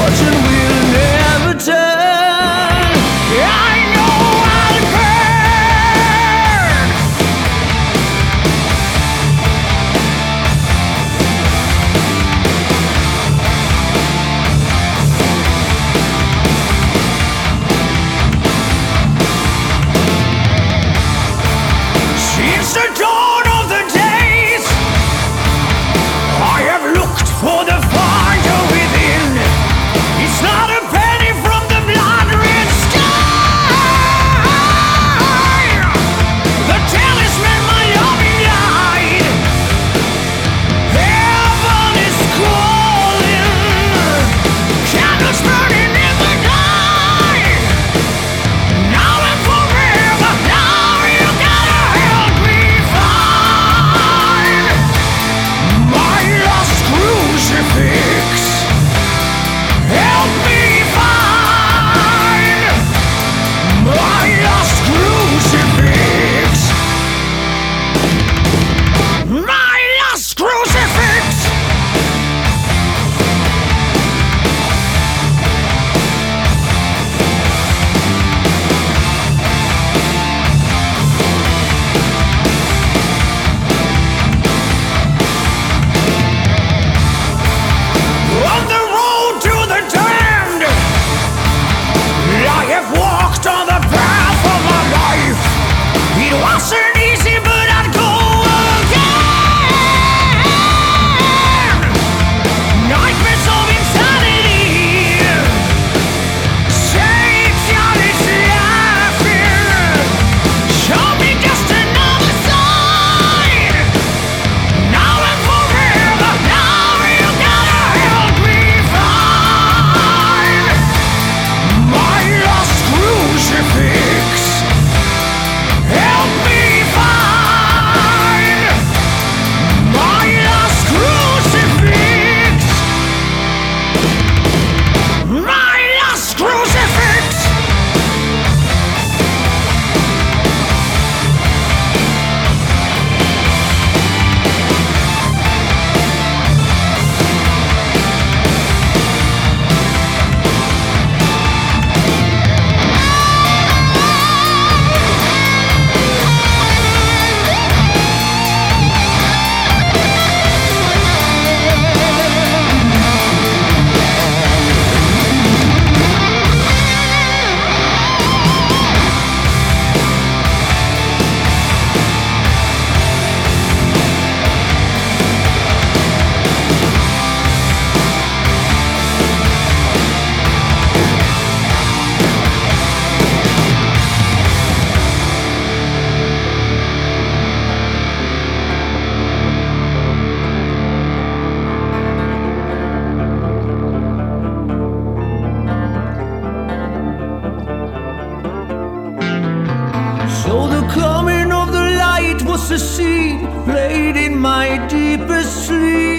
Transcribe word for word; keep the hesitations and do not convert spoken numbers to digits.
fortune will never turn. I know I'll burn. Since the dawn of the days, I have looked for the fire within. It's not a penny from the blood-red sky. The talisman, my loving light. Heaven is calling. Candles burning in the night. Now and forever, now you gotta help me find my lost crucifix. Help me find my lost crucifix. My lost crucifix. On the road to the damned, I have walked on the path of my life. It wasn't easy, but I'd go again. Nightmares of insanity. Satan is laughing. Show me just another sign. Now and forever, now you gotta help me find my lost crucifix. Help me find my lost crucifix. My lost crucifix. So the coming of the light was a seed laid in my deepest sleep.